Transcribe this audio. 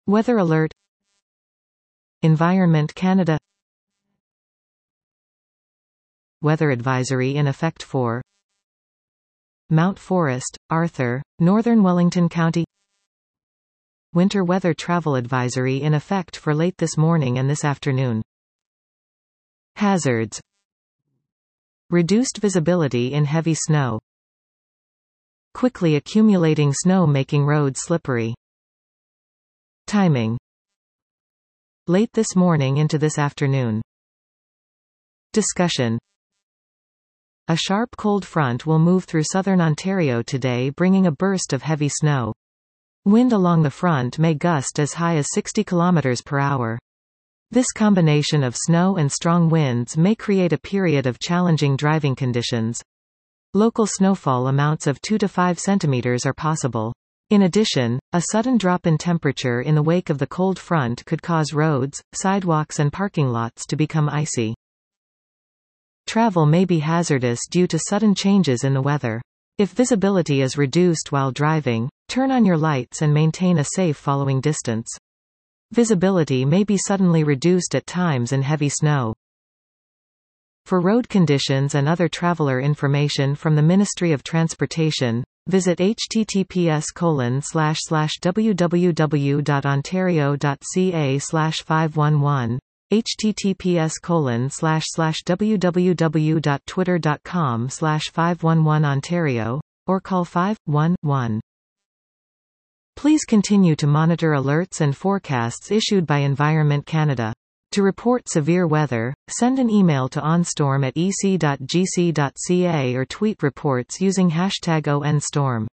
Weather alert. Environment Canada. Weather advisory in effect for Mount Forest, Arthur, Northern Wellington County. Winter weather travel advisory in effect for late this morning and this afternoon. Hazards. Reduced visibility in heavy snow. Quickly accumulating snow making roads slippery. Timing. Late this morning into this afternoon. Discussion. A sharp cold front will move through southern Ontario today, bringing a burst of heavy snow. Wind along the front may gust as high as 60 km per hour. This combination of snow and strong winds may create a period of challenging driving conditions. Local snowfall amounts of 2 to 5 centimeters are possible. In addition, a sudden drop in temperature in the wake of the cold front could cause roads, sidewalks and parking lots to become icy. Travel may be hazardous due to sudden changes in the weather. If visibility is reduced while driving, turn on your lights and maintain a safe following distance. Visibility may be suddenly reduced at times in heavy snow. For road conditions and other traveler information from the Ministry of Transportation, visit https://www.ontario.ca/511, https://www.twitter.com/511ontario, or call 511. Please continue to monitor alerts and forecasts issued by Environment Canada. To report severe weather, send an email to onstorm@ec.gc.ca or tweet reports using #ONStorm.